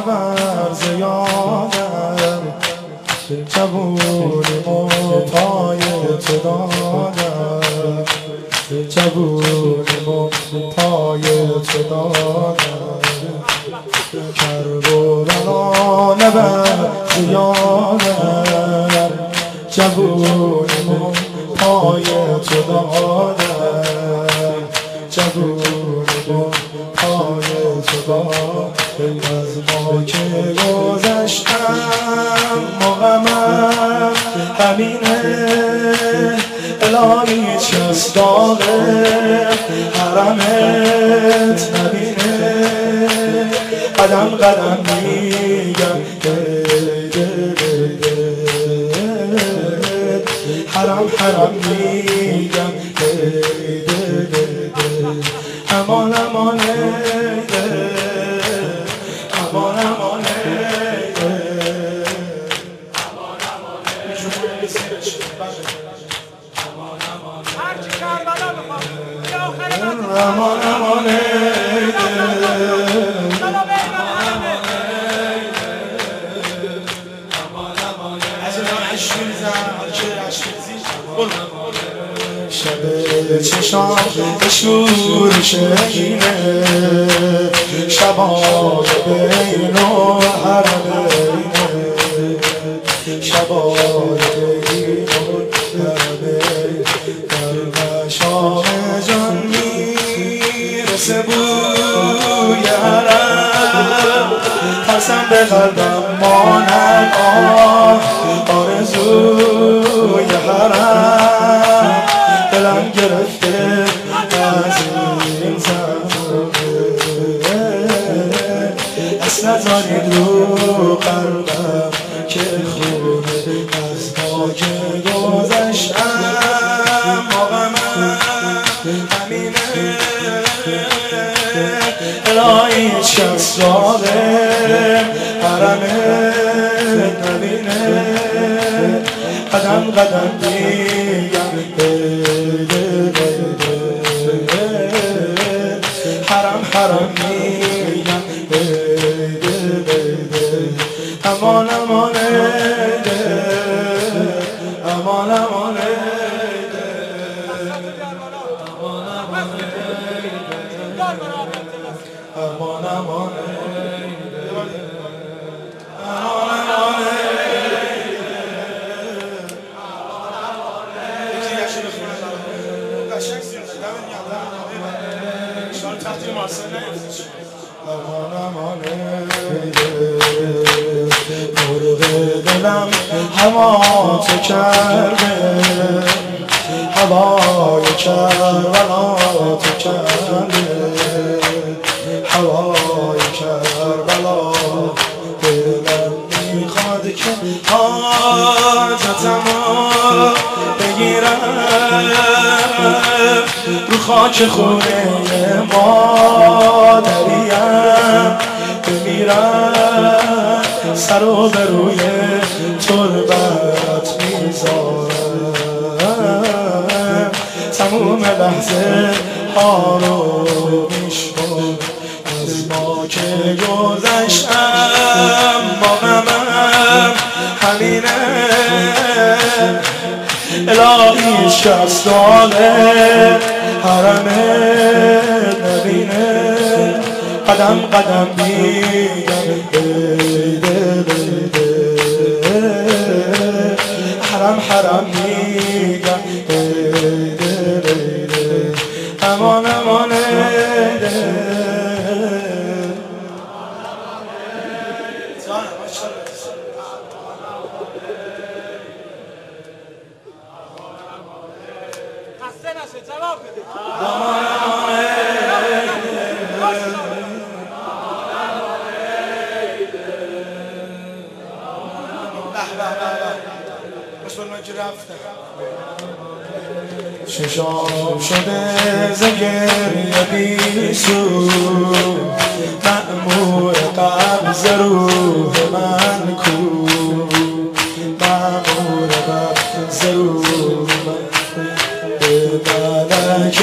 نبر زیادم، جوونیم و پای تو دادم، جوونیم و پای تو دادم. کربلا نبر زیادم، جوونیم و پای تو دادم، جوونیم و پای تو دادم. از ما که گذشتم مقامم همینه، الهی چست داغ حرمت نبینه. قدم قدم میگم حرم حرم میگم امان امان امان امان هرچی کربلا بخواد یا آخر امان امان شب چشام شور شهینه، شبای بین و حرمینه، شبای بین و حرمینه. در مشام جان میرسه بوی حرم، قسم به قلبم مانم آرزوی حرم. دلم گرفته از این زمانه، اصلا نذارید رو قلبم که خونه از ما که گذشتم مقامم همینه، الهی شخص داغم حرمت نبینه. قدم قدم دیگم حرم حرم میگم امان امان امان امان امان امان مرغ دلم هوا تو کرده، هوای کربلا تو کرده، هوای کربلا. دلم میخواد که حاجتمو بگیرم، رو خاک خونه مادریم بمیرم، سر و به روی تربت میذارم. تموم لحظه ها رو میشمارم، از ما که گذشتم مقامم همینه، الهی شخص داغ حرمت نبینه. قدم قدم میگم حرم حرم میگم امان امان خسته نشه جواب بده. ششام شده ز گریه بیسو، مأمور قبض روح من کو، مأمور قبض روح من. به ملک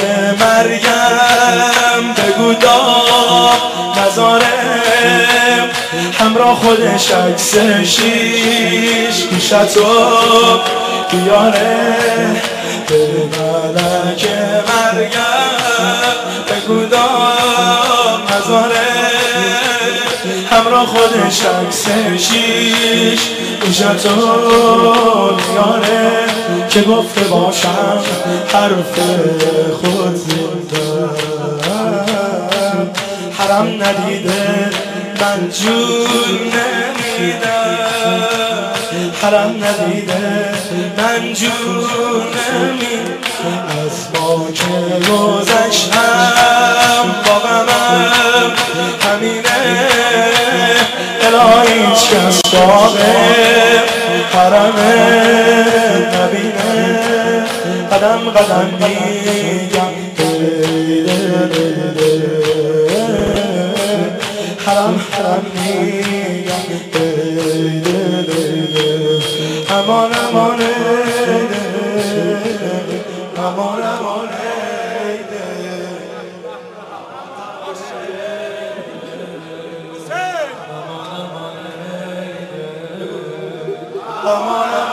مرگم بگو داد نذاره، همراه خودش عکس شیش گوشتو بیاره به ملک مریم بگو دام نذاره همراه خودش عکس شیش گوشتو بیاره که گفته باشم حرف خود زندم حرم ندیده من جون نمیدم حرم ندیده من جون نمیدم از ما که گذشتم با غمم همینه الهی هیچ کس شاق حرم نبینه قدم قدم میگم حرم حرم میگم امان امان امان امان امان